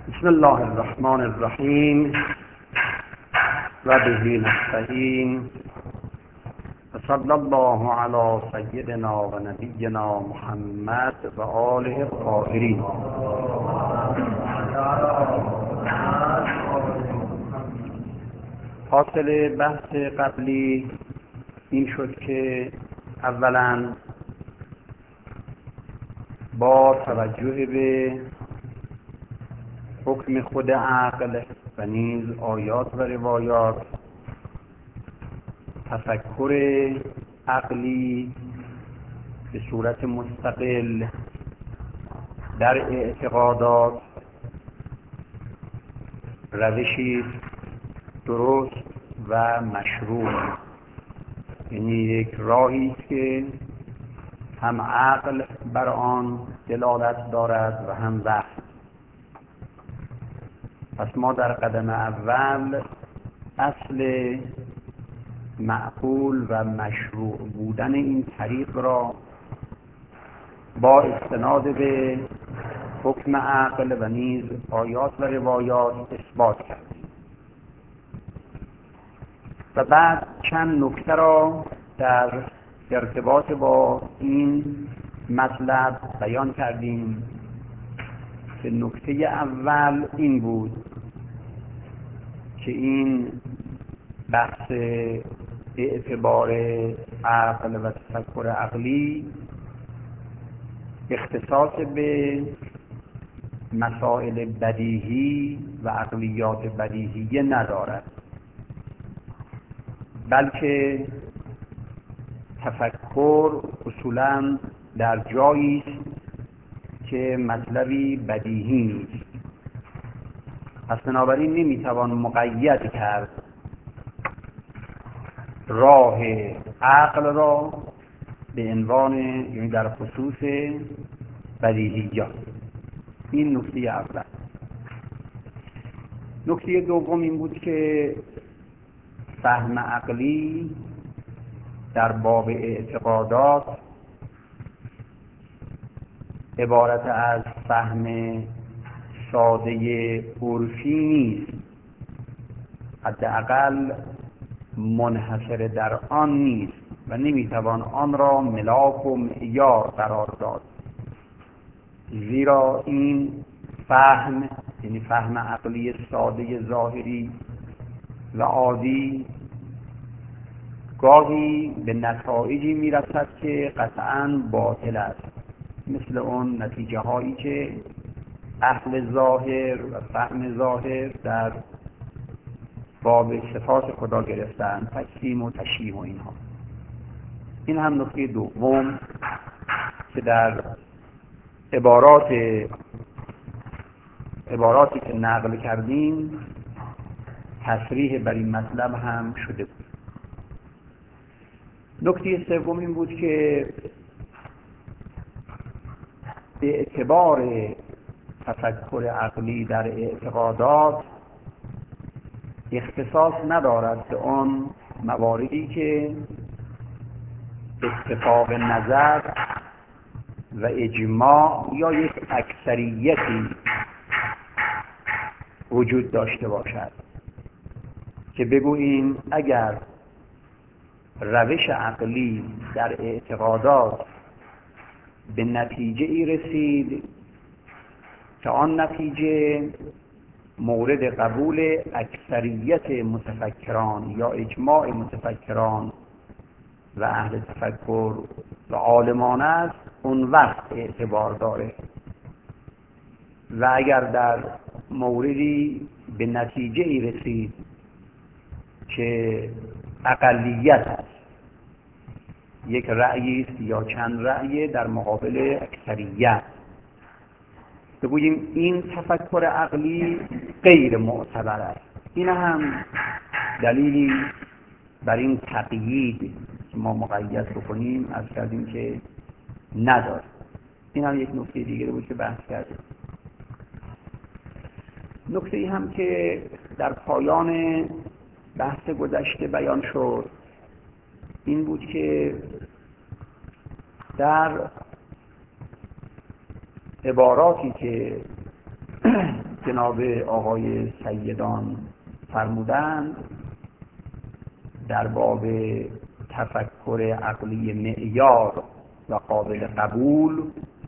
بسم الله الرحمن الرحیم و به نستعین و صلی الله علی سیدنا و نبینا محمد و آله الطاهرین. حاصل بحث قبلی این شد که اولا با توجه به حکم خود عقل و نیز آیات و روایات، تفکر عقلی به صورت مستقل در اعتقادات روشی درست و مشروع، یعنی یک راهی است که هم عقل بر آن دلالت دارد و هم وحی. پس ما در قدم اول اصل معقول و مشروع بودن این طریق را با استناد به حکم عقل و نیز آیات و روایات اثبات کردیم و بعد چند نکته را در ارتباط با این مطلب بیان کردیم که نکته اول این بود که این بحث اعتبار عقل و تفکر عقلی اختصاص به مسائل بدیهی و عقلیات بدیهی ندارد، بلکه تفکر اصولاً در جایی است که مطلبی بدیهی نیست. پس بنابراین نمیتوان مقید کرد راه عقل را به عنوان، یعنی در خصوص بدیهیات. این نکته اول. نکته دوم این بود که فهم عقلی در باب اعتقادات عبارت از فهم ساده عرفی نیست، حداقل منحصر در آن نیست و نمیتوان آن را ملاک و معیار قرار داد، زیرا این فهم، یعنی فهم عقلی ساده ظاهری و عادی، گاهی به نتایجی میرسد که قطعاً باطل است، مثل اون نتیجه هایی که اهل ظاهر و فهم ظاهر در باب صفات خدا گرفتن، تجسیم و تشبیه و اینها. این هم نکته دوم که در عباراتی که نقل کردیم تصریح بر این مطلب هم شده بود. نکته سوم این بود که به اعتبار تفکر عقلی در اعتقادات اختصاص ندارد به آن مواردی که اتفاق نظر و اجماع یا یک اکثریتی وجود داشته باشد که بگوییم اگر روش عقلی در اعتقادات به نتیجه ای رسید که آن نتیجه مورد قبول اکثریت متفکران یا اجماع متفکران و اهل تفکر و عالمان است، اون وقت اعتبار داره. و اگر در موردی به نتیجه ای رسید که اقلیت است، یک رأی است یا چند رأی در مقابل اکثریت، بگوییم این تفکر عقلی غیر معتبر است. این هم دلیلی بر این تقیید که ما مقید بکنیم از کردیم که نداره. این هم یک نکته دیگه بود که بحث کردیم. نکته ای هم که در پایان بحث گذشته بیان شد این بود که در عباراتی که جناب آقای سیدان فرمودند در باب تفکر عقلی معیار و قابل قبول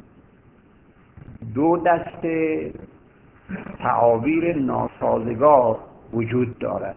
دو دسته تعابیر ناسازگار وجود دارد.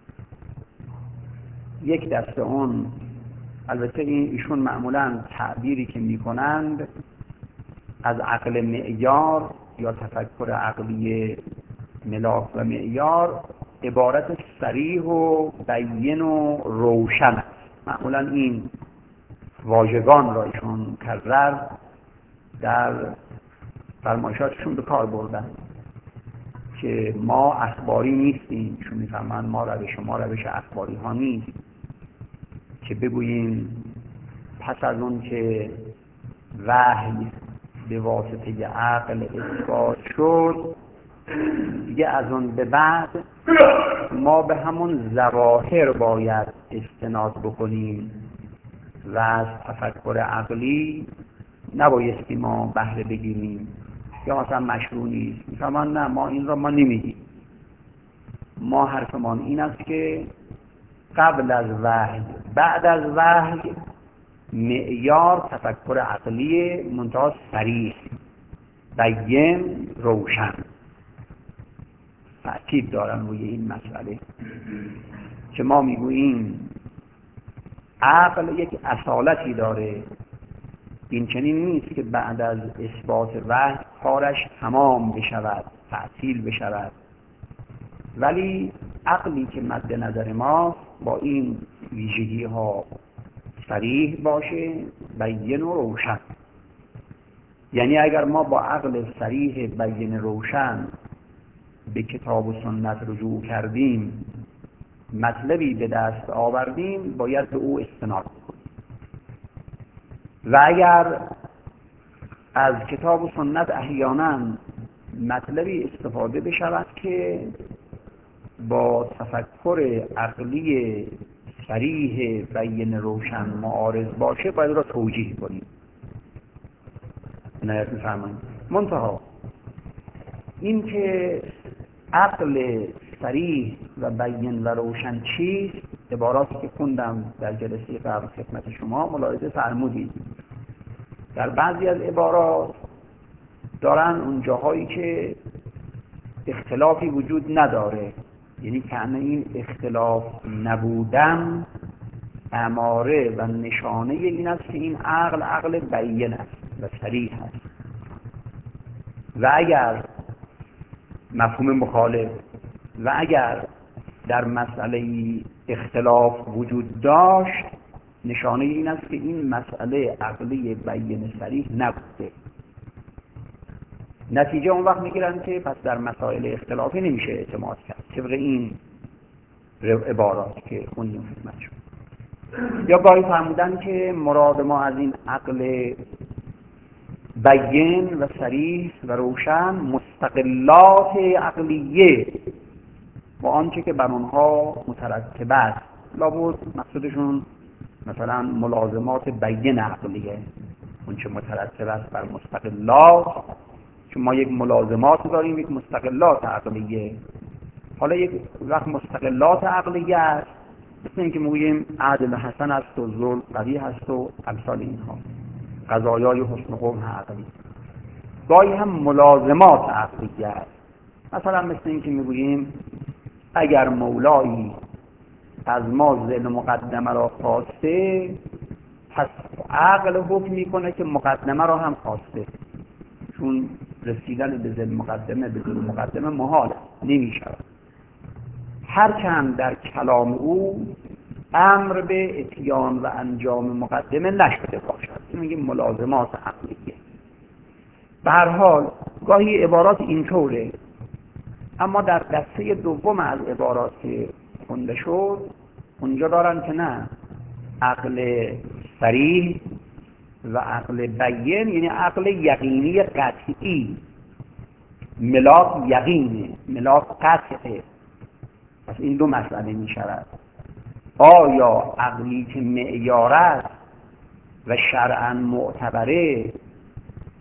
یک دسته اون، البته ایشون معمولاً تعبیری که میکنند از عقل معیار یا تفکر عقلی ملاک و معیار عبارت صریح و بین و روشن است. معمولاً این واژگان را ایشون کرر در فرمایشاتشون به کار بردن که ما اخباری نیستیم. ایشون میفهمند ما روش اخباری ها نیست که بگوییم پس از اون که وحی به واسطه عقل اثبات شد دیگه از اون به بعد ما به همون ظواهر باید استناد بکنیم و از تفکر عقلی نبایستی ما بهره بگیریم یا مثلا مشروع نیست. میفهمن نه، ما این را ما نمیگیم. ما حرفمان این است که قبل از وحی بعد از وحی معیار تفکر عقلی منتها صریح بین روشن. تأکید دارم روی این مسئله که ما میگوییم عقل یک اصالتی داره، این چنین نیست که بعد از اثبات وحی کارش تمام بشود، تعطیل بشود، ولی عقلی که مد نظر ما با این ویژگی ها صریح باشه، بین و روشن. یعنی اگر ما با عقل صریح بین روشن به کتاب و سنت رجوع کردیم، مطلبی به دست آوردیم، باید به او استناد کنیم. و اگر از کتاب و سنت احیانا مطلبی استفاده بشود که با تفکر عقلی صریح بین روشن معارض باشه، باید را توجیه کنیم. عنایت می‌فرمایید. منتها این که عقل صریح و بین و روشن چیست، عباراتی که خوندم در جلسه قبل خدمت شما ملاحظه فرمودید. در بعضی از عبارات دارن اون جاهایی که اختلافی وجود نداره، یعنی که این اختلاف نبودن اماره و نشانه این است که این عقل بین است و صریح است. و اگر مفهوم مخالف و اگر در مسئله اختلاف وجود داشت، نشانه این است که این مسئله عقلی بین صریح نبوده. نتیجه اون وقت میگیرن که پس در مسائل اختلافی نمیشه اعتماد کرد، طبق این عبارات که خوندیم خدمتشون. یا گاهی فرمودن که مراد ما از این عقل بین و صریح و روشن مستقلات عقلیه و آنچه که بر اونها مترتب است. لابد مقصودشون مثلا ملازمات بین عقلیه، اون چه مترتب است بر مستقلات، چون ما یک ملازمات داریم، یک مستقلات عقلیه. حالا یک وقت مستقلات عقلیه است، مثل اینکه میگوییم عدل حسن است و ظلم قبیح است و امثال اینها، قضایای حسن قبح عقلی. گاهی هم ملازمات عقلیه است، مثلا مثل اینکه میگوییم اگر مولایی از ما ذل مقدمه را خواسته، پس عقل حکم میکنه که مقدمه را هم خواسته، چون رسیدن به ذل مقدمه به ذل مقدمه محال نمیشود، هرچند در کلام او امر به اتیان و انجام مقدمه نشده باشد. میگیم ملازمات عقلیه. به هر حال گاهی عبارات اینطوره، اما در دسته دوم از عبارات که خونده شد اونجا دارن که نه، عقل صریح و عقل بین یعنی عقل یقینی قطعی، ملاک یقینه، ملاک قطعه. پس این دو مسئله می شود. آیا عقلی که معیار است و شرعاً معتبره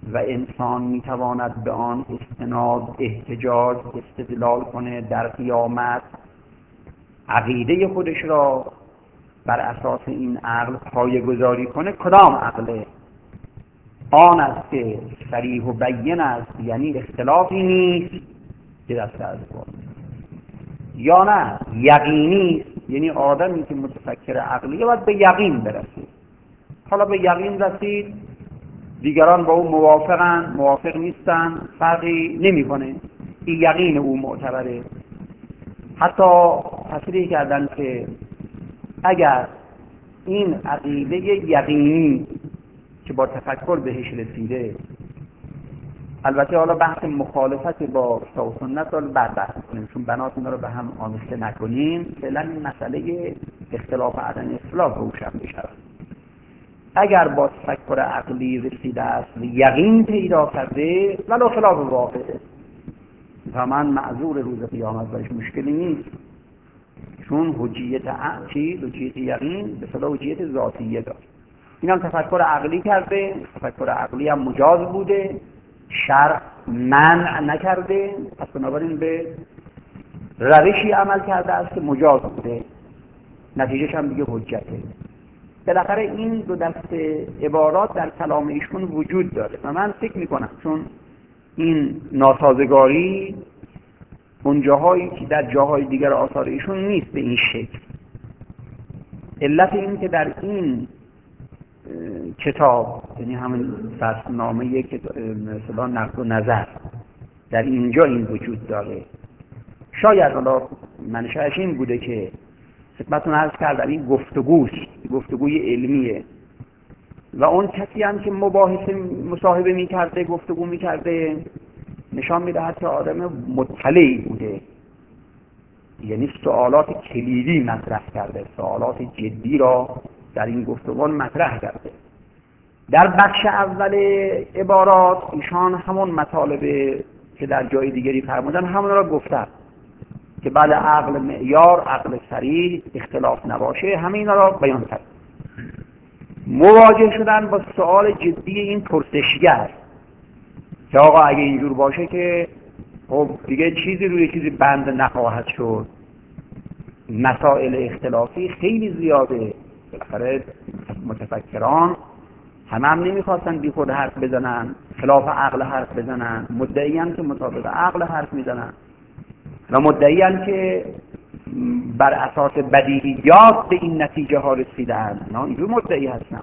و انسان میتواند به آن استناد، احتجاج، استدلال کنه در قیامت، عقیده خودش را بر اساس این عقل پایه‌گذاری کنه، کدام عقله؟ آن است که صریح و بین است، یعنی اختلافی نیست که دست از بود، یا نه یقینی است، یعنی آدمی که متفکر عقلیه باید به یقین برسید. حالا به یقین رسید، دیگران با او موافقن، موافق نیستن، فرقی نمیکنه، این یقین او معتبره. حتی تصریح کردن که اگر این عقیده یقینی که با تفکر بهش رسیده، البته حالا بحث مخالفت با کتاب و سنت رو بعد بحث کنیم، چون بنات اینا رو به هم آمیخته نکنیم. فعلا این مسئله اختلاف و عدم اختلاف روشن بشه. اگر با تفکر عقلی رسیده است، یقین پیدا کرده، ولو خلاف واقعه، تمام معذور روز قیامت، باش مشکلی نیست، چون حجیت حجیت یقین به صدا حجیت ذاتیه داره. این هم تفکر عقلی کرده، تفکر عقلی هم مجاز بوده، شرع منع نکرده، پس بنابراین به روشی عمل کرده است که مجاز بوده، نتیجهش هم دیگه حجته. بالاخره این دو دست عبارات در کلام ایشون وجود داره و من فکر میکنم چون این ناسازگاری اون جاهایی که در جاهای دیگر آثار ایشون نیست به این شکل. علت این که در این کتاب، یعنی همین فصلنامه که مثلا نقد و نظر، در اینجا این وجود داره. شاید حالا منشأش این بوده که خدمتتون عرض کردم این گفتگوی علمیه و اون کسی هم که مصاحبه میکرده، گفتگو میکرده، نشان میدهد که آدم مطلعی بوده، یعنی سوالات کلیدی مطرح کرده، سوالات جدی را در این گفتگو مطرح کرده. در بخش اول عبارات ایشان همون مطالب که در جای دیگری فرمودن همون را گفتن که بله عقل معیار، عقل صریح، اختلاف نباشه، همه اینا را بیان کرد. مواجه شدن با سوال جدی این پرسشگر که آقا اگه اینجور باشه که خب دیگه چیزی روی چیزی بند نخواهد شد، مسائل اختلافی خیلی زیاده، بالاخره متفکران هم نمیخواستن بی خود حرف بزنن، خلاف عقل حرف بزنن، مدعیان که مطابق عقل حرف میزنن و مدعیان که بر اساس بدیهیات به این نتیجه ها رسیدن. نه اینجور مدعی هستن.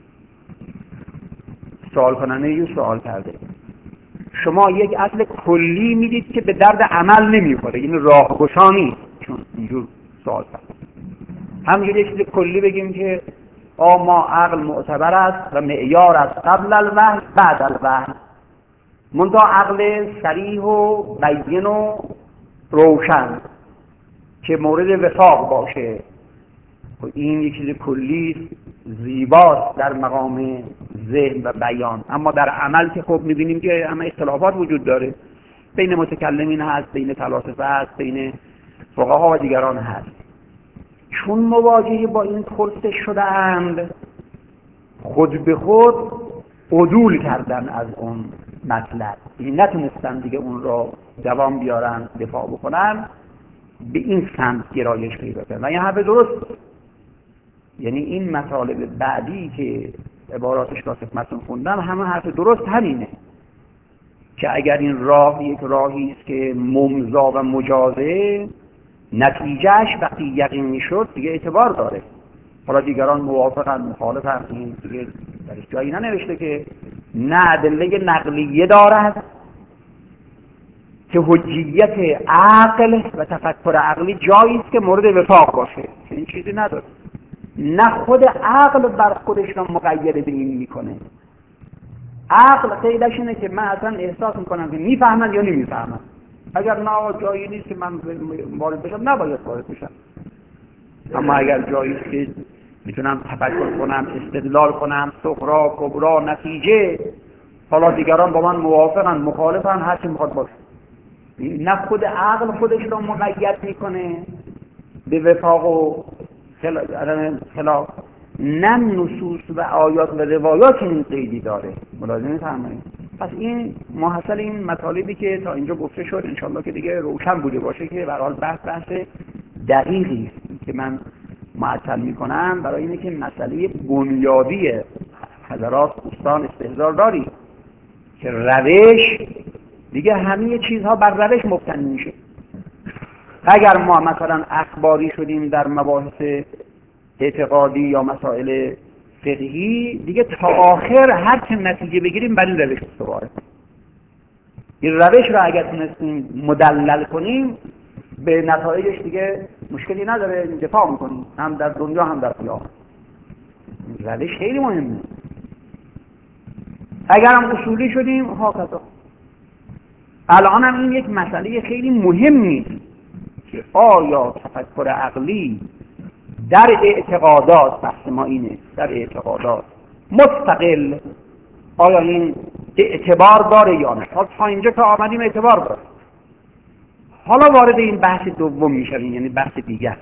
سوال کننده یه سوال کرده، شما یک اصل کلی میدید که به درد عمل نمیخوره، این راهگشا نیست، چون اینجور سوال کرده. همینجوری یک چیز کلی بگیم که ما عقل معتبر است و معیار است قبل الوحی بعد الوحی، منتها عقل صریح و بین و روشن که مورد وفاق باشه، این یک چیز کلی زیباست در مقام ذهن و بیان، اما در عمل که خب میبینیم که همه اختلافات وجود داره، بین متکلمین هست، بین فلاسفه هست، بین فقها و دیگران هست. چون مواجهه با این پرسش شدند، خود به خود عدول کردن از اون مطلب، این نتونستن دیگه اون را دوام بیارن، دفاع بکنن، به این سمت گرایش پیدا کردن و این حرف درست. یعنی این مطالب بعدی که عباراتش را خدمتتون خوندم همه حرف درست همینه که اگر این راه یک راهی است که ممضا و مجازه، نتیجهش وقتی یقینی شد دیگه اعتبار داره. حالا دیگران موافقن، مخالفن، این دیگه درش جایی ننوشته که نه ادله نقلیه دارد که حجیت عقل و تفکر عقلی جایی است که مورد وفاق باشه، این چیزی نداره. نه خود عقل بر خودش را مقید به این میکنه. عقل قیدش اینه که من اصلا احساس میکنم که میفهمن یا نمیفهمن، اگر نه جایی نیست که من وارد بشم نباید وارد بشم، اما اگر جایی است که میتونم تفکر کنم، استدلال کنم، صغرا کبرا نتیجه، حالا دیگران با من موافقن مخالفن، هر چی میخواد باشه. نه خود عقل خودش را مقید میکنه به وفاق و خلاف، نه نصوص و آیات و روایات این قیدی داره. ملاحظه می‌فرمایید؟ پس این محصل این مطالبی که تا اینجا گفته شد انشالله که دیگه روشن بوده باشه که به هر حال بحث دقیقی است که من معطل میکنم برای اینه که مسئله بنیادی حضرات دوستان استحضار دارید که روش دیگه همه چیزها بر روش مبتنی میشه. اگر ما مثلا اخباری شدیم در مباحث اعتقادی یا مسائل فقهی، دیگه تا آخر هر چه نتیجه بگیریم بر این روش استواره. این روش رو اگر تونستیم مدلل کنیم به نتایجش دیگه مشکلی نداره، دفاع میکنیم هم در دنیا هم در قیامت. روش خیلی مهمه. اگر هم اصولی شدیم هاکذا. الان هم این یک مسئله خیلی مهم نیست که آیا تفکر عقلی در اعتقادات، بحث ما اینه، در اعتقادات مستقل آیا این اعتبار داره یا نه. تا اینجا که آمدیم اعتبار داره. حالا وارد این بحث دوم میشویم، یعنی بحث دیگر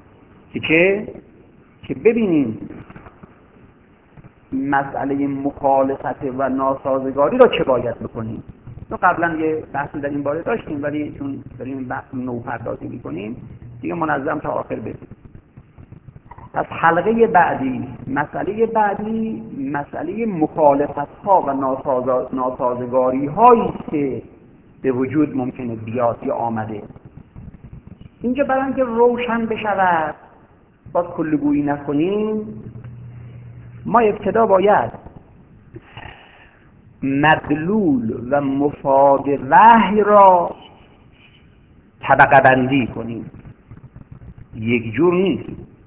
که ببینیم مسئله مخالفت و ناسازگاری را چه باید بکنیم. تو قبلا یه بحثی در این باره داشتیم، ولی چون داریم این بحث نو پردازی میکنیم دیگه منظم تا آخر بریم. پس حلقه بعدی، مسئله مخالفت ها و ناسازگاری هایی که به وجود ممکنه بیاد یا آمده. اینجا برای اینکه روشن بشود، باز کلگویی نکنیم، ما ابتدا باید مدلول و مفاد وحی را طبقه بندی کنیم. یک جور نیست.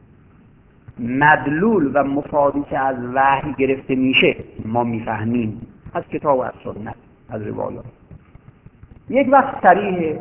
مدلول و مفادی که از وحی گرفته میشه ما میفهمیم از کتاب و از سنت، از روایات. یک وقت صریحه،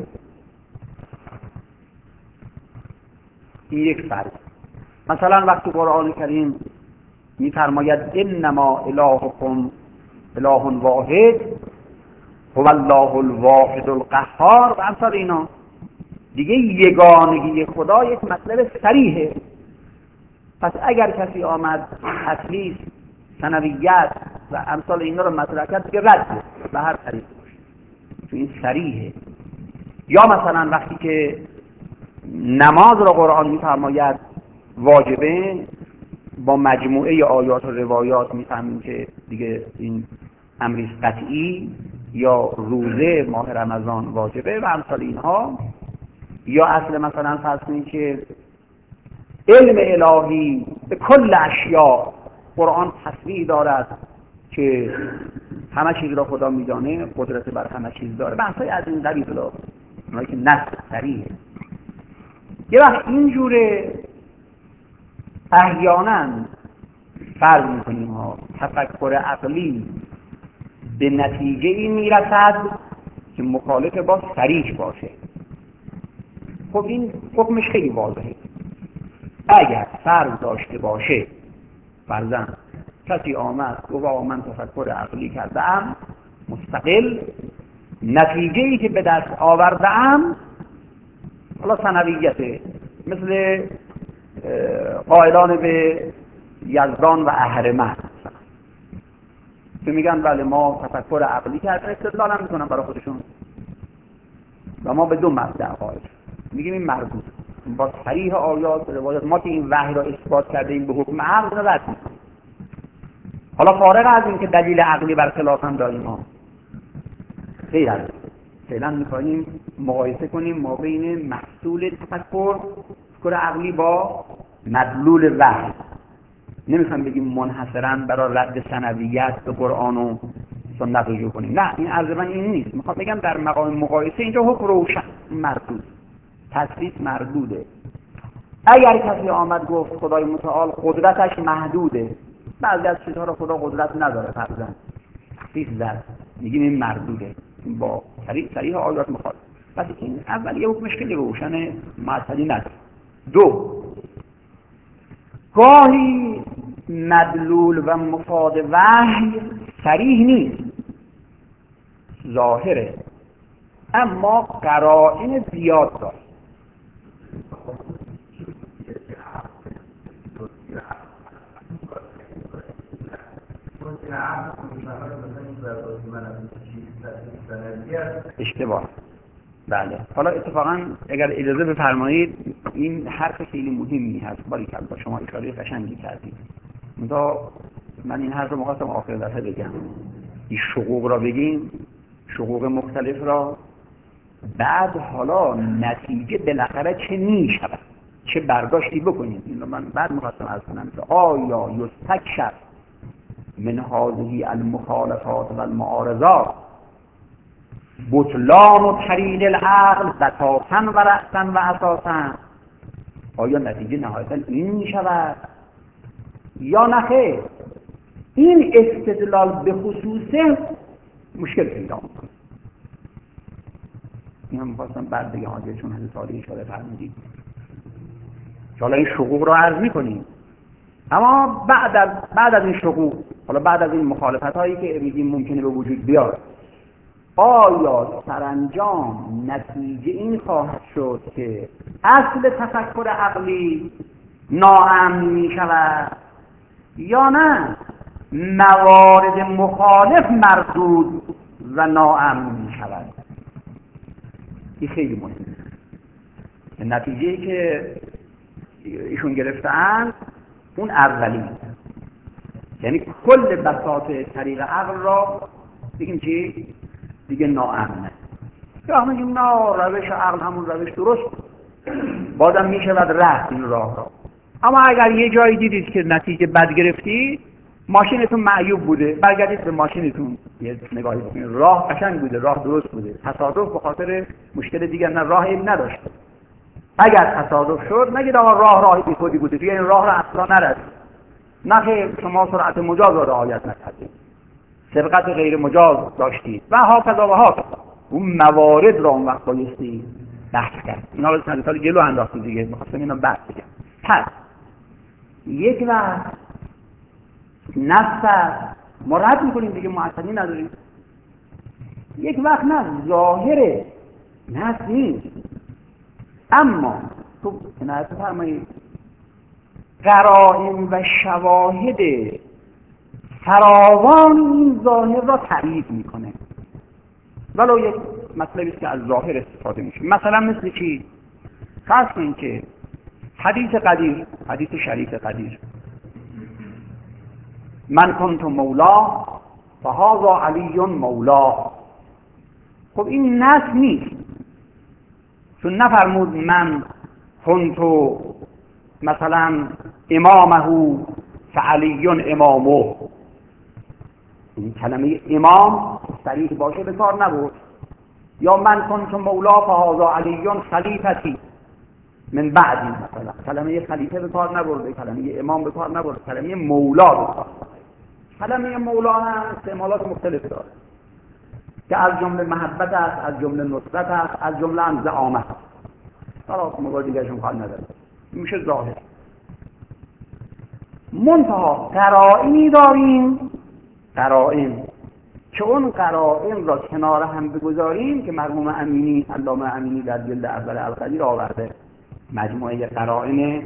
این یک فرض. مثلا وقتی قرآن کریم میفرماید انما الهکم اله واحد هو الله الواحد القهار و امثال اینا، دیگه یگانگی خدا یک مطلب صریحه. پس اگر کسی آمد تثلیث، ثنویت و امثال اینا رو مطرح کرد دیگه رد به هر طریق باشه، چون این صریحه. یا مثلا وقتی که نماز را قرآن میفرماید واجبه، با مجموعه آیات و روایات میفهمیم که دیگه این امری قطعی، یا روزه ماه رمضان واجبه و امثال اینها. یا اصل مثلا فرض کنید که علم الهی به کل اشیاء، قرآن تصریح دارد که همه چیز را خدا میدانه، قدرت بر همه چیز داره، بحثای از این قبیل داره، اونایی که نص صریحه. یه وقت اینجوره احیانا فرض میکنیم ها تفکر عقلی به نتیجه این میرسد که مخالف با صریح باشه. خب این حکمش خیلی واضحه. اگر فرض داشته باشه فرضاً کسی آمد گفت من تفکر عقلی کردم مستقل، نتیجه‌ای که به دست آوردم حالا ثنویته، مثل قائلان به یزدان و اهرمن که میگن بله ما تفکر عقلی کردن، استدلال هم میکنن برای خودشون و ما به دو مبدأ قائل میگیم این مردود با صریح آیات روایات، ما که این وحی را اثبات کرده این به حکم عقل رد میکنیم. حالا فارغ از این که دلیل عقلی بر خلاف هم داریم ها، غیر از فعلا میخواییم مقایسه کنیم ما بین محصول تفکر عقلی با مدلول وحی. نمیخوام بگیم منحصرا برای رد ثنویت به قرآن و سنت رجوع کنیم، نه این عرض من این نیست. میخوام بگم در مقام مقایسه اینجا حکم روشن مردود، تثبیت مردوده. اگر کسی آمد گفت خدای متعال قدرتش محدوده، بعضی از چیزها رو خدا قدرت نداره، فرضاً تخصیص زد، میگیم این مردوده، با صریح آیات مخالف. پس این اول یه حکمش خیلی روشنه، معطلی نداره. دو، گاهی مدلول و مفاد وحی صریح نیست، ظاهره، اما قرائن زیاد داره. اشتباه. بله. حالا اتفاقا اگر اجازه بفرمایید این حرف خیلی مهمی هست. باریکلا شما اشاره قشنگی کردید. من این حرف رو می‌خواستم آخر دفعه بگم. این شقوق را بگیم، شقوق مختلف را، بعد حالا نتیجه بالاخره چه میشود، چه برداشتی بکنیم. این رو من بعد می‌خواستم عرض کنم که آیا یستکشف من هذه المخالفات و المعارضات بطلان و طریق العقل بساطن و رأسن و اساسن، آیا نتیجه نهایتا این میشود یا نه خیر؟ این استدلال به خصوصه مشکل پیدا میکنه. این هم میخواستم بعد بگم آجه، چون هزه سالی اشاره فرمودید حالا این شقوق رو عرض میکنیم، اما بعد از این شقوق، حالا بعد از این مخالفت هایی که میگیم ممکنه به وجود بیاد، آیا سرانجام نتیجه این خواهد شد که اصل تفکر عقلی ناامن می شود یا نه موارد مخالف مردود و ناامن می شود؟ این خیلی مهمه. نتیجه‌ای که ایشون گرفتن اون اولی، یعنی کل بساط طریق عقل را بگیم چی؟ دیگه ناامنه. یا همه جیم نه روش عقل همون روش درست بازم میشه بعد رفت این راه را. اما اگر یه جایی دیدید که نتیجه بد گرفتی، ماشینتون معیوب بوده، برگردید به ماشینتون یه نگاهی بکنید، راه قشنگ بوده، راه درست بوده، تصادف به خاطر مشکل دیگر نه، راه این نداشته. اگر تصادف شد نگید آقا راه بی خودی بوده، دیگه این راه را اصلا نرد. نه خیر، شما سرعت مجاز را رعایت نکردید، سبقت غیر مجاز داشتید و هاکذا و هاکذا. اون موارد را اون وقت بایستی بحث کرد. اینا رو چند سال جلو انداختید دیگه، می‌خواستم اینا بحث بگم. پس یک وقت نفس ما رد می‌کنیم دیگه، معطلی نداریم. یک وقت نه ظاهره نفس نیست، اما تو عنایت فرمایید قرائن و شواهد فراوان این ظاهر را تایید میکنه. ولو یک مطلبی است که از ظاهر استفاده میشه. مثلا مثل چی؟ فرض کنید که حدیث شریف قدیر، من کنت مولا فهذا علی مولا. خب این نص نیست، چون نفرمود من کنت مثلا امامه فعلی امامه. این کلمه امام صریح باشه به کار نبود. یا من کنت مولا فهذا علی خلیفتی من بعدی، مثلا کلمه خلیفه به کار نبرده، کلمه امام به کار نبرده، کلمه مولا به کار. کلمه مولا هم استعمالات مختلف داره که از جمله محبت است، از جمله نصرت است، از جمله هم زعامت است. حالا موارد دیگرشون کار نداره، میشه ظاهر. منتها قرائنی داریم، قرائن که اون قرائن را کنار هم بگذاریم که مرحوم امینی، علامه امینی در جلد اول القدیر آورده مجموعه قرائن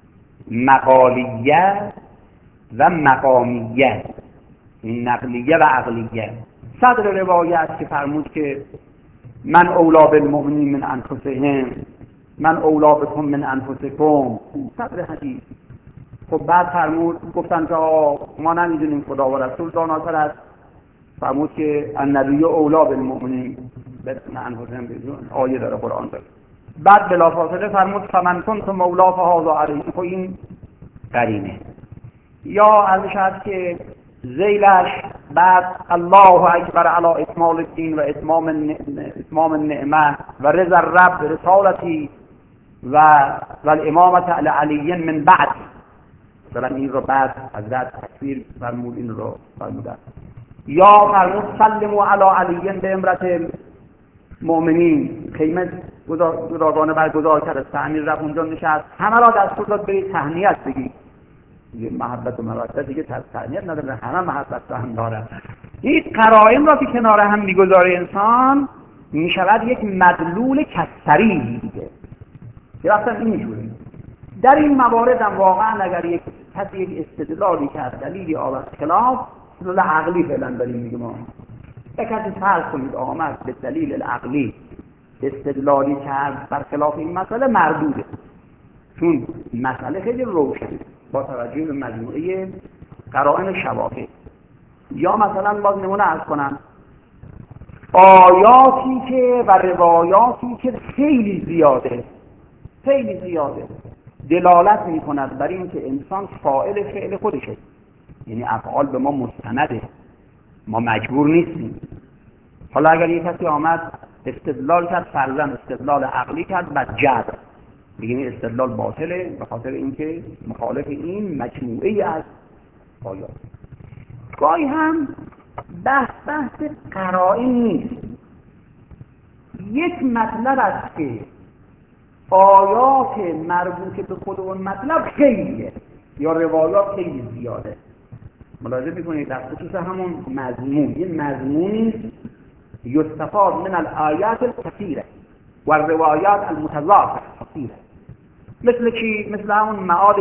مقالیه و مقامیه، نقلیه و عقلیه. صدر روایت که فرمود که من اولا بالمؤمنین من انفسهم، من اولا بکم من انفسکم، صدر حدیث. خب بعد فرمود، گفتن که ما نمیدونیم خدا و رسول داناتر است، فرمود که النبی اولا بالمؤمنین من انفسهم، آیه داره قرآن داره. بعد بلافاصله فرمود فمن کنت مولا فهذا علی. خب این قرینه. یا ازش هست که ذیلش بعد الله اکبر علی اتمام الدین و اتمام النعمه و رضا الرب رسالتی و الامامت علی من بعد. مثلا این رو بعد حضرت تکبیر فرمود، این رو فرمودن. یا فرمود سلموا علی علی به امرت مؤمنین، خیمه جداگانه برگزار کرد، تعمیر رفت اونجا نشست، همه را دستور داد برید تهنیت بگید. محبت و مودت دیگه تهنیت نداره، همه محبت رو هم داره. این قرائن را که کنار هم میگذاره انسان میشود یک مدلول کسری دیگه. یه وقتا اینجوری در این موارد هم واقعا اگر یک کسی یک استدلالی کرد، دلیلی آورد خلاف، استدلال عقلی فعلا داریم میگیم ما. کسی فرض کنید آمد به دلیل عقلی استدلالی کرد بر خلاف این مسئله مردوده، چون مسئله خیلی روشنه با توجه به مجموعه قرائن شواهد. یا مثلا باز نمونه عرض کنم، آیاتی که و روایاتی که خیلی زیاده دلالت میکند بر این که انسان فاعل فعل خودشه، یعنی افعال به ما مستنده، ما مجبور نیستیم. حالا اگر یک کسی آمد استدلال کرد، فرضاً استدلال عقلی کرد بعد جبر، بگیم استدلال باطله به خاطر اینکه مخالف این مجموعه از آیات. گاهی هم بحث قرائن نیست، یک مطلب است که آیات مربوط به خود اون مطلب خیلیه یا روایات خیلی زیاده. ملاحظه میکنید در خصوص همون مضمون، یه مضمونی یستفاد من الآیات الکثیره و الروایات المتضافه کثیره. مثل چی؟ مثل همون معاد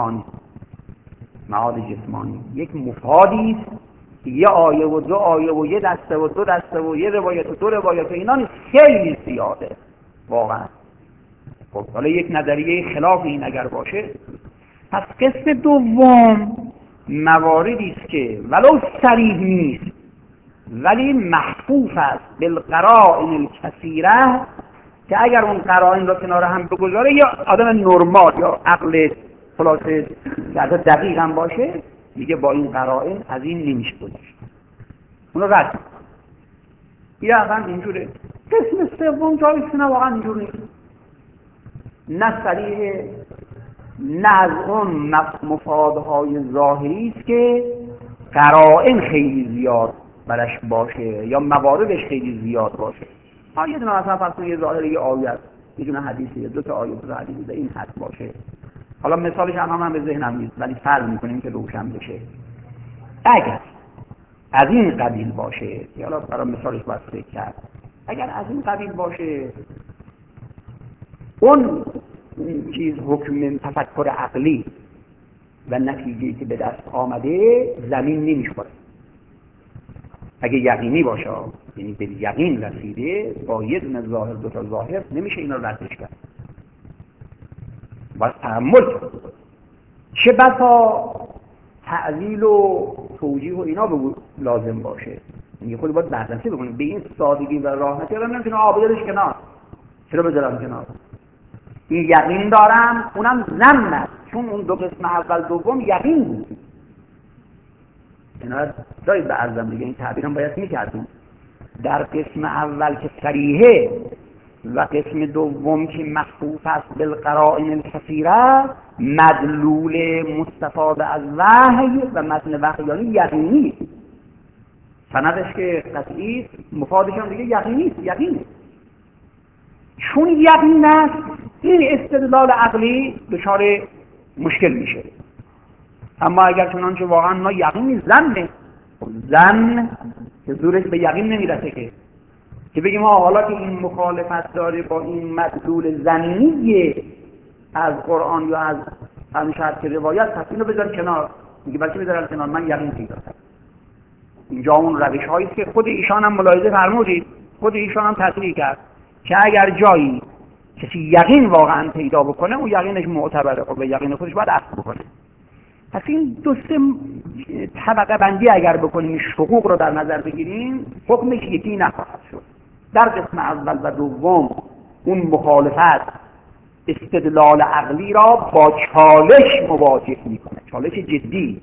جسمانی یک مفادی است، یه آیه و دو آیه و یه دسته و دو دسته و یه روایت و دو روایت و اینا خیلی زیاده واقعا. خب حالا یک نظریه خلاف این اگر باشه، پس قسم دوم مواردی است که ولو صریح نیست ولی محفوف است بالقرائن الکثیره، که اگر اون قرائن را کنار هم بگذاره یا آدم نرمال یا عقل خلاصه دقیق هم باشه میگه با این قرائن از این نمیشه گذشت، اونو رد. یا اقلا اینجوره. قسم سوم جایش نه واقعا اینجور نیست، نه صریح نه از اون مفادهای ظاهری است که قرائن خیلی زیاد برش باشه یا مواردش خیلی زیاد باشه. یه دونه مثلا فرض کنید یه ظاهر یه آیه، یه دونه حدیثه، دو تا آیه دو حدیثه این حد باشه. حالا مثالش هم به ذهنم نیست ولی فرض میکنیم که روشن بشه. اگر از این قبیل باشه، حالا برای مثالش باید فکر کرد، اگر از این قبیل باشه اون چیز حکم تفکر عقلی و نتیجه‌ای که به دست آمده زمین نمیخوره. اگه یقینی باشه، یعنی به یقین رسیده، با یه دونه ظاهر دو تا ظاهر نمیشه اینا رو ردش کرد، باید تأمل چه بسا تعلیل و توجیه و اینا لازم باشه. یعنی خود باید بررسی بکنیم به این سادگی و راحتی رو نمیتونه بذارش کنار. چرا بذارم کنار؟ این یقین دارم، اونم ظن است، چون اون دو قسم اول دوم یقین بود. اینا دارید به عرضم دیگه، این تعبیرم باید میکردیم. در قسم اول که صریحه و قسم دوم که محفوف است بالقرائن الکثیره، مدلول مستفاد از وحی و متن وحیانی یقینی، سندش که قطعی مفادش هم دیگه یقینی. چون یقین است این استدلال عقلی دچار مشکل میشه. اما اگر چنانچه واقعا ما یقین نیست، ظن که زورش به یقین نمیرسه که بگیم حالا که این مخالفت داره با این مدلول ظنی از قرآن یا از همین شرط روایت، پس اینو بذار کنار. میگه بلکه بذار کنار، من یقین پیدا کردم. اینجا اون روش هایی که خود ایشان هم ملاحظه فرمودید، خود ایشان هم تصریح کرد که اگر جایی کسی یقین واقعا پیدا بکنه اون یقینش معتبره و به یقین خودش باید اخذ بکنه. پس این دو سه طبقه بندی اگر بکنیم، حقوق رو در نظر بگیریم، حکمش یکی نخواهد شد. در قسم اول و دوم اون مخالفت استدلال عقلی را با چالش مواجه میکنه، چالش جدی،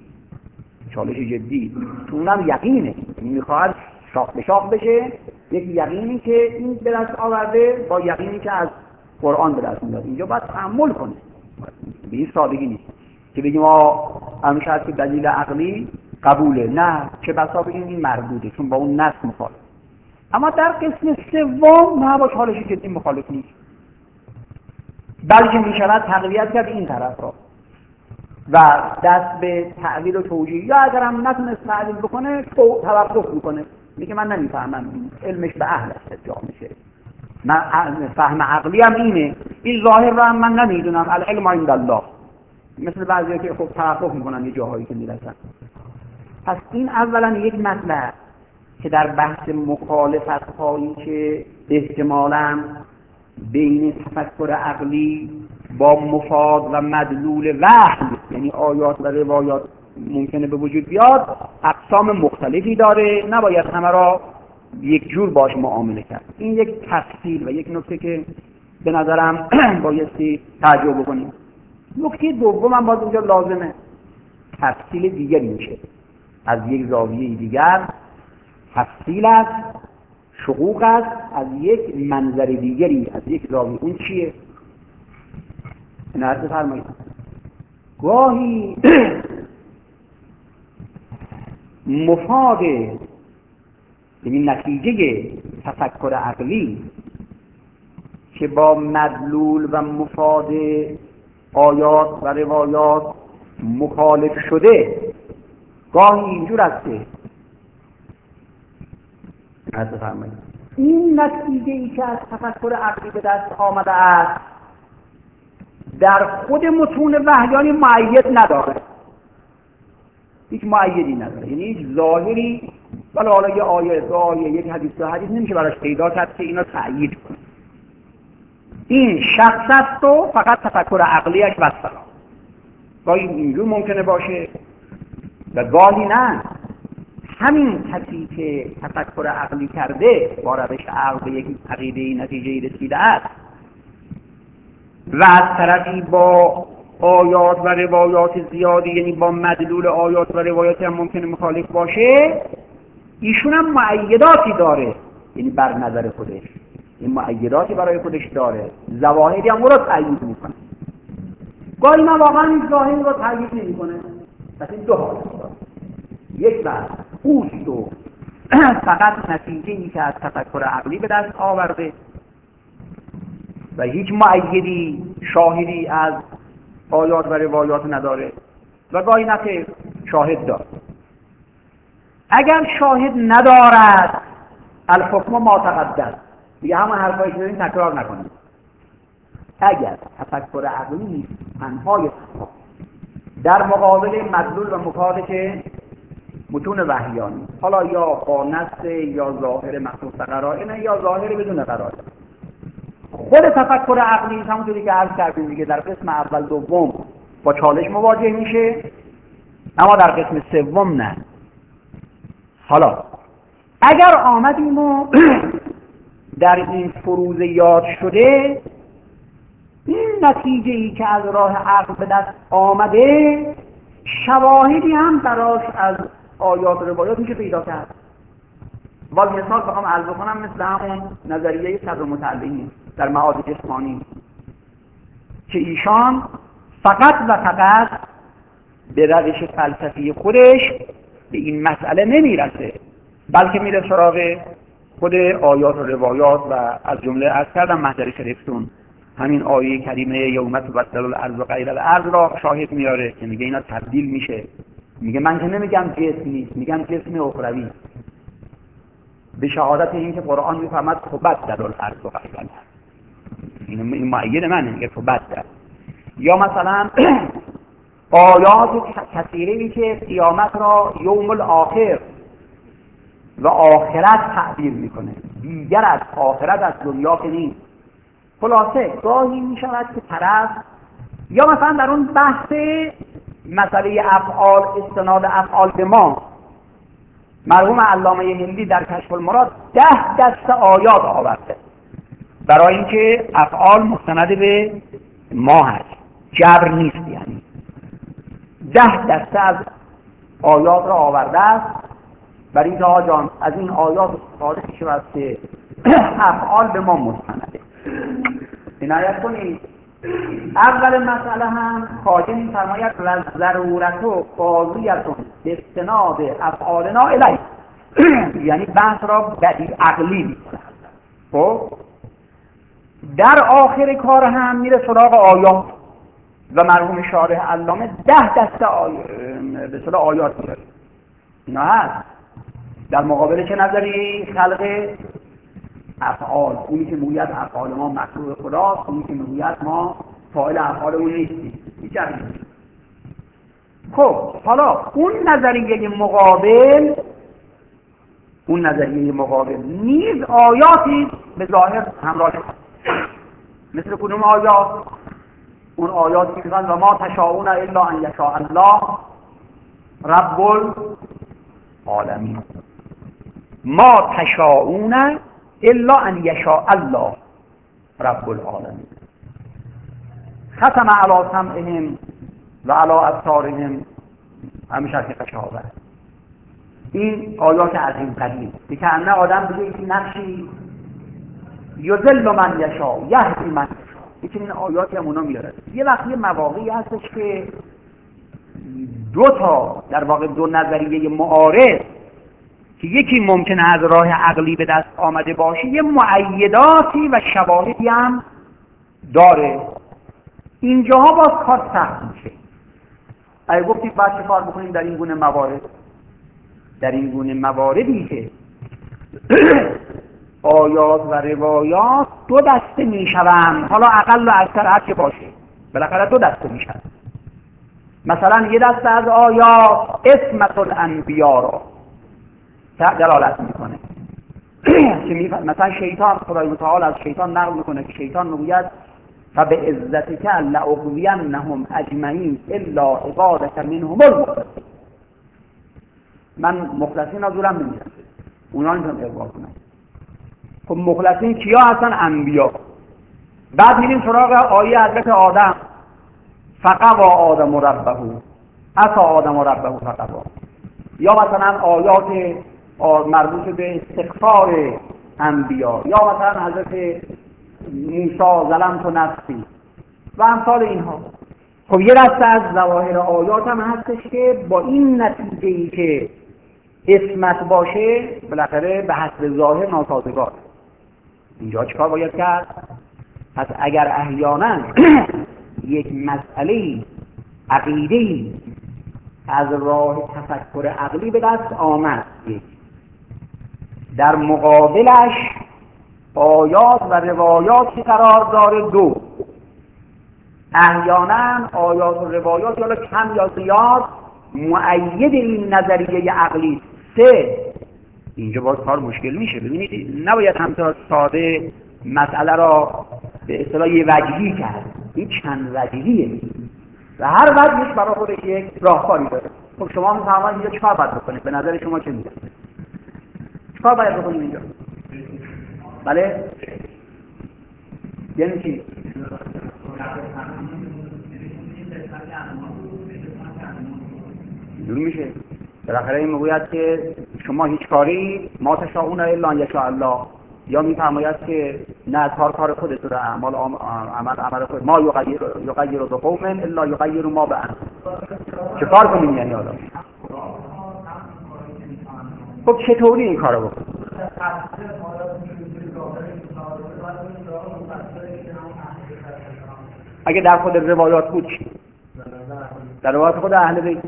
اونم یقینه، میخواد شاخ به شاخ بشه. یک یقینی که این به دست آورده با یقینی که از قرآن به دست میاد، اینجا باید تأمل کنه. به این سادگی نیست که بگیم همیشه هست که دلیل عقلی قبوله، نه، چه بسا بگیم این مردوده چون با اون نص مخالف. اما در قسم سوم نه، با چالش جدی مخالف نیست، بلکه میشود تقویت کرد این طرف را و دست به تعویل و توجیه، یا اگر هم نتونست تعویل بکنه توقف میکنه، میگه من نمیفهمم، علمش به اهل است جا میشه، من فهم عقلی هم اینه، این ظاهر رو هم من نمیدونم، العلم عند الله. مثل بعضی که خب توقف میکنن یه جاهایی که میرسن. پس این اولا یک مطلب که در بحث مخالفت هایی که احتمالاً بین تفکر عقلی با مفاد و مدلول وحی، یعنی آیات و روایات، ممکنه به وجود بیاد، اقسام مختلفی داره، نباید همه را یک جور باش معامله کرد. این یک تفصیل و یک نکته که به نظرم بایستی توجه بکنیم. نکته دوم هم باز اینجا لازمه، تفصیل دیگری میشه از یک زاویه دیگر، تفصیل است، شقوق است از یک منظر دیگری، از یک زاویه. اون چیه؟ عنایت فرمایید. گاهی مفاد، یعنی نتیجه تفکر عقلی که با مدلول و مفاد آیات و روایات مخالف شده، گاهی اینجور است که این نتیجه ای که از تفکر عقلی به دست آمده است در خود متون وحیانی مؤید نداره، هیچ مؤیدی نداره، یعنی هیچ ظاهری، ولی حالا یه آیه یک حدیث نمیشه براش پیدا کرد که اینا تأیید کنه. این شخص است و فقط تفکر عقلیش وسطا. گاهی اینجور ممکنه باشه و گاهی نه. همین کسی که تفکر عقلی کرده با روش عقل به یک عقیده نتیجه رسیده است و از طرفی با آیات و روایات زیادی، یعنی با مدلول آیات و روایات هم ممکنه مخالف باشه، ایشون هم مؤیداتی داره، یعنی بر نظر خودش این مؤیداتی برای خودش داره، ظواهری هم او را تأیید میکنه. گاهی نه واقعا این ظاهری را تأیید نمیکنه. پس این دو حالت داره. یک بحث اوست و فقط نتیجه‌ای که از تفکر عقلی به دست آورده و هیچ مؤیدی، شاهدی از آیات و روایات نداره، و گاهی نه که شاهد داره. اگر شاهد ندارد الحکم ما تقدم، دیگه همون حرفایی که داریم تکرار نکنیم. اگر تفکر عقلی تنهای در مقابل مدلول و مفاد که متون وحیانی، حالا یا با نص یا ظاهر مخصوص قرائن یا ظاهر بدون قرائن، خود تفکر عقلی همونطوری که عرض کردیم دیگه در قسم اول دوم با چالش مواجه میشه، اما در قسم سوم نه. حالا اگر آمدیم و در این فروض یاد شده این نتیجه ای که از راه عقل به دست آمده، شواهدی هم براش از آیات و روایات میشه پیدا کرد. باز مثال بخوام عرض کنم، مثل همون نظریه صدر متعلقین در معاد جسمانی که ایشان فقط و فقط به روش فلسفی خودش به این مسئله نمیرسه، بلکه میره سراغ خود آیات و روایات و از جمله عرض کردم محضر شریفتون همین آیه کریمه یوم تبدل الارض غیر الارض را شاهد میاره که میگه اینا تبدیل میشه. میگه من که نمیگم جسم نیست، میگم جسم اخروی، به شهادت این که قرآن میفرماد تبدل الارض غیر الارض. این مؤید منه، میگه تبدل. یا مثلا آیات کثیره‌ای که قیامت را یوم الاخر و آخرت تعبیر میکنه، دیگر از آخرت از دنیا که نیست. خلاصه گاهی میشود که طرف، یا مثلا در اون بحث مسئله افعال، استناد افعال به ما، مرحوم علامه هندی در کشف المراد 10 دسته آیات آورده برای اینکه افعال مستند به ما هست، جبر نیست. یعنی 10 دسته از آیات را آورده است برای اینکه آقا جان از این آیات استفاده می‌شود که افعال به ما مستنده. عنایت کنید. اول مسئله هم خواجه می‌فرماید ضرورت و قاضیتون استناد افعالنا الیه، یعنی بحث را بدیل عقلی می‌کنه. خب در آخر کار هم میره سراغ آیات و مرحوم شارح علامه 10 دسته به اصطلاح آیات میاره. اینا هست در مقابل چه نظری؟ خلق افعال، اونی که میگوید افعال ما مخلوق خداست، اونی که میگوید ما فاعل افعال اون نیستیم. هیچ چیزی. خب حالا اون نظریه مقابل نیز آیاتی به ظاهر همراه هست. مثل کدوم آیات؟ اون آیاتی که میگن و ما تشاءون الا ان یشاء الله رب العالمین. ما تشاءون الا ان یشاء الله رب العالمین. ختم علی سمعهم و علی ابصارهم همیشه که تشابه. این آیات عظیم قدیم که نه آدم دیگه این نقشی یذل من یشاء یهدی من یشاء. این آیاتی هم اونا میاره. یه وقتی مواقعی هستش که در واقع دو نظریه معارض که یکی ممکنه از راه عقلی به دست آمده باشه یه مؤیداتی و شواهدی هم داره. اینجاها باز کار سخت میشه. اگه گفتید باید چه کار بکنیم در این گونه موارد؟ در این گونه مواردی که آیات و روایات دو دسته میشوند، حالا اقل و اکثر هر چه باشه بالاخره دو دسته میشن. مثلا یه دسته از آیات اسمت الانبیا را دلالت میکنه که مثلا شیطان، خدای متعال از شیطان نقل میکنه که شیطان میگوید فبعزتک لاغوینهم اجمعین الا عبادک منهم المخلصین. من مخلصین را دورم نمیدم، اونا نمیتونم اغوا کنم. خب مخلصین کیا هستن؟ انبیا. بعد میریم سراغ آیه حضرت آدم فقوا آدم ربه عصی آدم ربه فقوا. یا مثلا آیات مربوط به استغفار انبیا، یا مثلا حضرت موسی ظلمت نفسی و امثال اینها. خب یه دسته از ظواهر آیات هم هستش که با این نتیجه‌ای که اسمت باشه بالاخره به حسب ظاهر ناسازگار. اینجا چیکار باید کرد؟ پس اگر احیانا یک مسئله عقیده‌ای از راه تفکر عقلی به دست آمد، در مقابلش آیات و روایاتی قرار داره. دو، احیانا آیات و روایات یا کم یا زیاد مؤید این نظریه عقلی. سه، اینجا باز کار مشکل میشه. ببینید نباید همطور ساده مسئله را به اصطلاح یه وجهی کرد. این چند وجهیه و هر وجهش برای خودش یک راهکاری داره. خب شما میفهمید اینجا چیکار باید بکنید؟ به نظر شما چه میاد؟ چیکار باید بکنید اینجا؟ بله؟ یعنی چی؟ دور میشه. بالاخره این میگوید که شما هیچ کاری ما تشاءون الا ان یشاء الله، یا میفرماید که نه کار خودت رو عمل خود ما یغیر بقوم الا یغیر ما بانفسهم. چه کار کنیم یعنی حالا؟ خب چطوری این کارو بکنیم؟ اگه در خود روایات بود چی؟ در روایات خود اهل بیت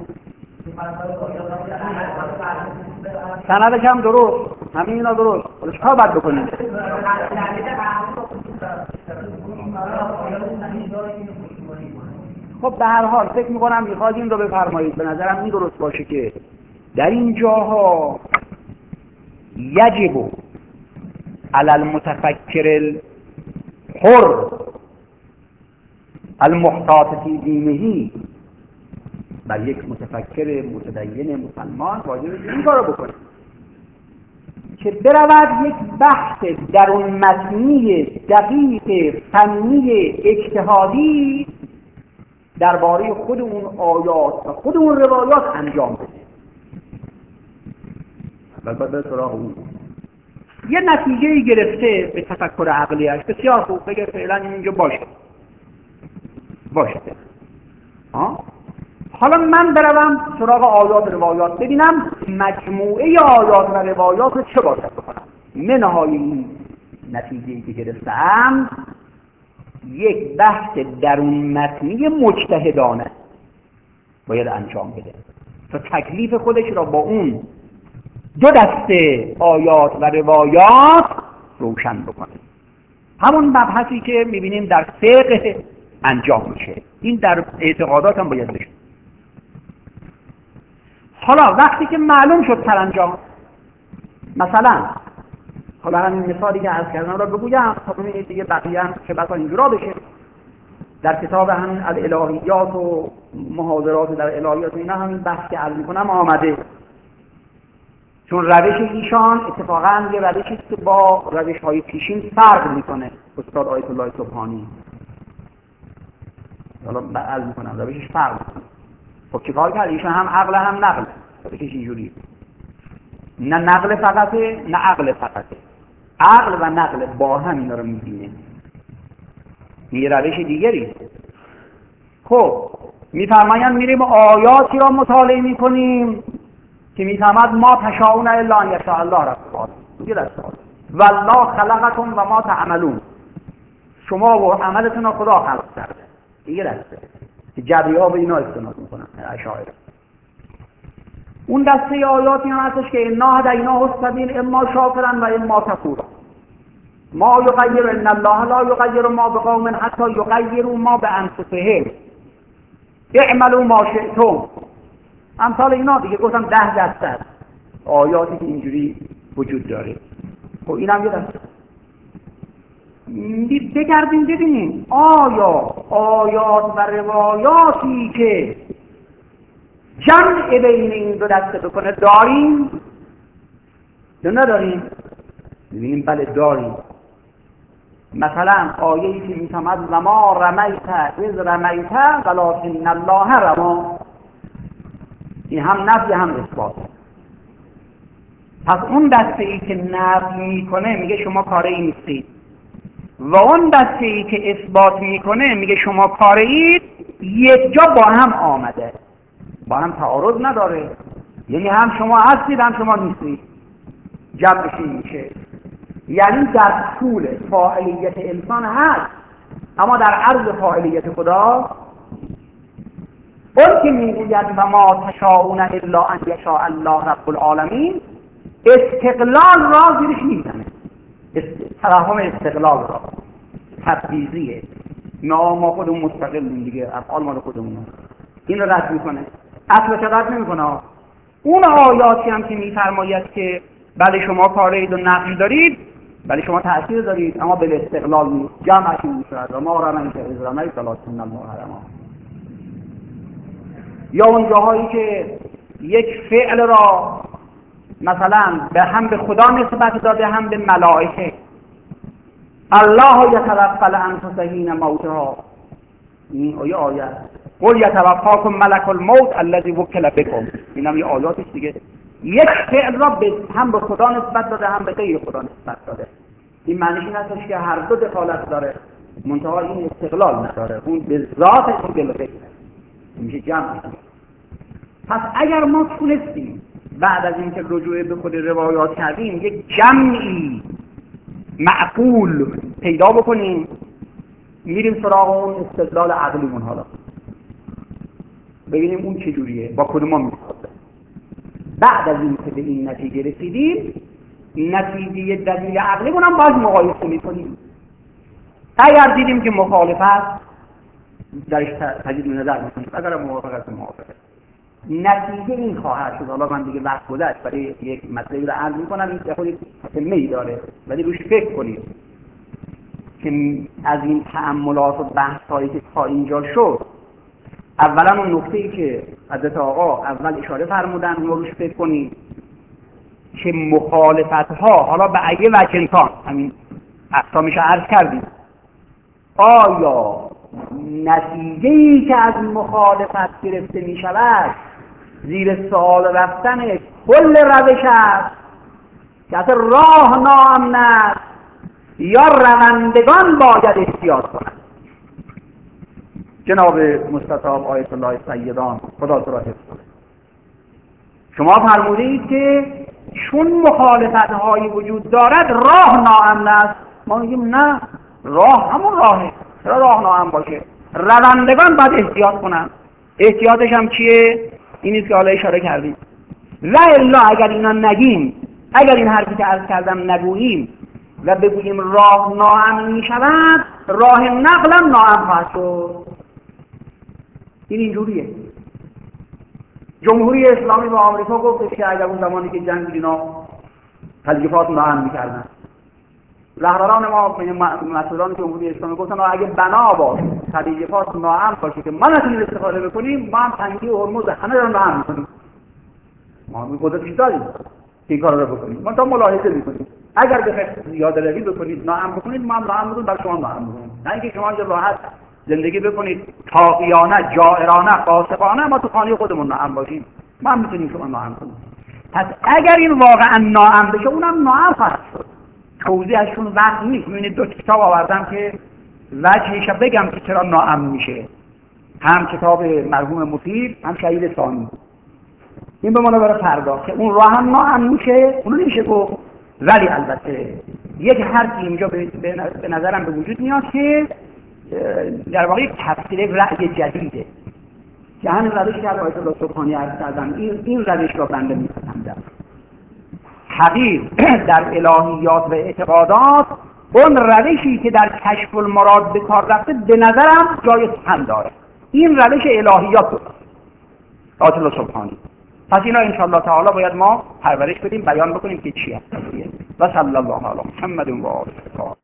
سندش هم درست، همین اینا درست. حالا چیکار باید بکنیم؟ خب به هر حال فکر میکنم میخواد این رو بفرمایید. به نظرم این درست باشه که در این جاها یجب علی المتفکر الحر المحتاط فی دینه، بر یک متفکر متدین مسلمان واجب این کارو بکنه که برود یک بحث درون متنی دقیق فنی اجتهادی درباره خود اون آیات و خود اون روایات انجام بده. البته سراغ اون یه نتیجه‌ای گرفته به تفکر عقلیش، بسیار خوب، بگه فعلا اینجا باشه. حالا من بروم سراغ آیات و روایات ببینم مجموعه آیات و روایات رو چه باید بکنم. منهای این نتیجه‌ای که گرفتم یک بحث درون متنی مجتهدانه باید انجام بده تا تکلیف خودش را با اون دو دسته آیات و روایات روشن بکنه. همون مبحثی که میبینیم در فقه انجام میشه، این در اعتقادات هم باید بشه. حالا وقتی که معلوم شد سرانجام، مثلا حالا همین مثالی که عرض کردم را بگویم تا ببینید دیگه بقیه هم که بسا اینجورا بشه. در کتاب همین الالهیات و محاضرات در الهیات و اینا همین بحث که عرض میکنم آمده، چون روش ایشان اتفاقا یه روشی که با روش‌های پیشین فرق میکنه. استاد آیت الله سبحانی حالا عرض میکنم روشش فرق میکنه. خب چه کار کرد ایشان؟ هم عقل هم نقل. روشش اینجوری نه نقل فقطه نه عقل فقطه، عقل و نقل با هم اینا رو میبینه، یه روش دیگری. خب میفرمایند میریم آیاتی را مطالعه میکنیم که میفهمد ما تشاءون الا ان یشاء الله رب العالمین والله خلقکم و ما تعملون، شما و عملتون را خدا خلق کرده. دیگه دسته که جبری‌ها به اینا استناد میکنن اشاعره. اون دسته آیاتی هم هستش که انا هدیناه السبیل اما شاکرا و اما کفورا، ما یغیر ان الله لا یغیر ما بقوم حتی یغیروا ما بانفسهم اعملوا ما شئتم. امثال اینا دیگه گفتم 10 دسته آیاتی که اینجوری وجود داره. خب اینم یه دسته. بگردیم ببینیم آیا آیات و روایاتی که جمع بین این دو دسته بکنه داریم یا نداریم؟ ببینیم بله داریم. مثلا آیه‌ای که می‌فهمد و ما رمیت اذ رمیت ولکن الله رما، این هم نفی هم اثبات. پس اون دسته‌ای که نفی میکنه میگه شما کاری نیستید و اون دسته‌ای که اثبات میکنه میگه شما کارید، یک جا با هم آمده، با هم تعارض نداره، یعنی هم شما هستید هم شما نیستید، جمعش میشه. یعنی در طول فاعلیت انسان هست، اما در عرض فاعلیت خدا اون که میگوید و ما تشاءون الا ان یشاء الله رب العالمین، استقلال را زیرش میزنه، تفهم استقلال را تبعیضیه، ما خودمون مستقلیم دیگه، افعال مال خودمون، این رو رد میکنه، اصلا رد نمیکنه. اون آیاتی هم که میفرماید که بله شما کارید و نقل دارید، بله شما تأثیر دارید، اما به استقلال نیست، جمعش میشود و ما رمیت اذ رمیت ولکن الله رما. یا اون جاهایی که یک فعل را مثلا به هم به خدا نسبت داده هم به ملائکه، الله یتوفی الانفس حین موتها، این آیه قل یتوفاکم ملک الموت الذی وکل بکم، این هم یه آیاتش دیگه. یک فعل را هم به خدا نسبت داده هم به غیر خدا نسبت داده، این معنیش این هستش که هر دو دخالت داره، منتها این استقلال نداره، اون به ذاتش بالغیره میشه جمع. پس اگر ما تونستیم بعد از اینکه رجوع به خود روایات کردیم یک جمعی معقول پیدا بکنیم، میریم سراغ اون استدلال عقلیمون، حالا ببینیم اون چجوریه، با کدوم ما میخواد. بعد از اینکه به این نتیجه رسیدیم، نتیجه دلیل عقلیمون هم باز مقایسه میکنیم. اگر دیدیم که مخالفت درش تجدید نظر میکنیم، اگر موافقت موافقت، نتیجه این خواهد شد. حالا من دیگه وقت گذشت برای یک مطلبی رو عرض میکنم، این خودی تمه‌ای داره ولی روش فکر کنید که از این تأملات و بحث‌هایی که تا اینجا شد، اولا اون نکته‌ای که حضرت آقا اول اشاره فرمودن رو روش فکر کنید که مخالفت‌ها حالا به ایه وجه کان، همین اقسامش عرض کردیم، آیا نتیجه‌ای که از مخالفت گرفته می‌شود زیر سوال رفتن کل روش است که اصلا راه ناامن است یا روندگان باید احتیاط کنند؟ جناب مستطاب آیت الله سیدان خدا تو را حفظ کنه، شما فرمودید که چون مخالفت هایی وجود دارد راه ناامن است. ما میگیم نه، راه همون راهه، چرا راه ناامن باشه؟ روندگان باید احتیاط کنند. احتیاطش هم چیه؟ اینیست که حالا اشاره کردیم. و الا اگر اینا نگیم، اگر این حرفی که عرض کردم نگوییم و بگوییم راه ناامن می شود، راه نقلم ناامن خواهد شد. این اینجوریه. جمهوری اسلامی با آمریکا گفت که اگر اون زمانی که جنگ اینا خلیج فارس ناامن می‌کردن، رهبران ما مسئولان جمهوری اسلامی گفتن اگه بنا باشه خلیج فارس ناامن باشه که ما نتونیم استفاده بکنیم، ما هم تنگی هرمز همه رو ناامن می‌کنیم. ما می قدرتش داریم که این کار رو بکنیم. ما تا ملاحظه می‌کنیم. اگر بخواید زیاده روی بکنید، ناامن بکنید، ما هم ناامن می‌کنیم، برای شما ناامن می‌کنیم. نه اینکه شما راحت زندگی بکنید، طاغیانه، جائرانه، فاسقانه، ما تو خانه خودمون ناامن باشیم. ما هم می‌تونیم شما ناامن کنیم. پس اگر این واقعا ناامن بشه، اونم ناامن خواهد شد. توضیحشون وقت نیست. ببینید دو کتاب آوردم که وجهش بگم که چرا ناامن میشه. هم کتاب مرحوم مفید، هم شهید ثانی. این به ما برای فردا که اون راه هم ناامن میشه، اونو نمیشه گفت. ولی البته یک حرفی اینجا به نظرم به وجود میاد که در واقع تفسیر رأی جدیده که همین روشی که آیت الله سبحانی عرض کردن، این روش را بنده می‌پسندم. حقیق در الهیات و اعتقادات اون روشی که در کشف المراد به کار رفته به نظرم جای سخن داره. این روش الهیات بود آیت الله سبحانی. پس اینا انشاءالله تعالی باید ما پرورش بدیم، بیان بکنیم که چی هست. و صلی الله علی محمد و آله.